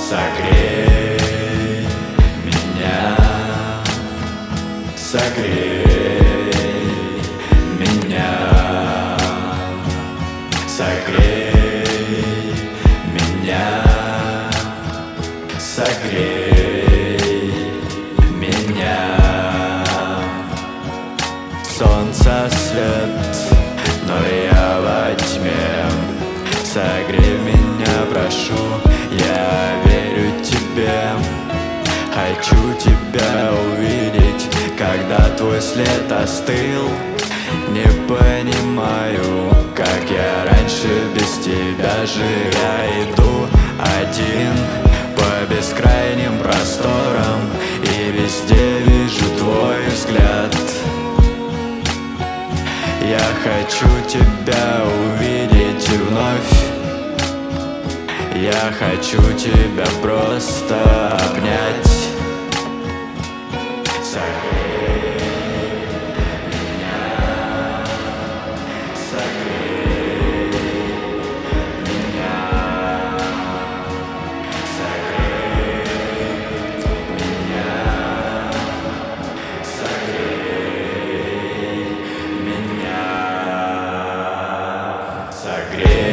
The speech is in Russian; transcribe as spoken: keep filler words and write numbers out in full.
Согрей меня, согрей меня, согрей меня, согрей меня. Солнце свет, но я во тьме. Согрей меня, прошу, я верю тебе. Хочу тебя увидеть, когда твой след остыл. Не понимаю, как я раньше без тебя жил. Я иду один по бескрайним просторам, и везде вижу твой взгляд. Я хочу тебя увидеть вновь. Я хочу тебя просто обнять. Согрей меня, согрей меня, согрей меня, согрей меня, согрей.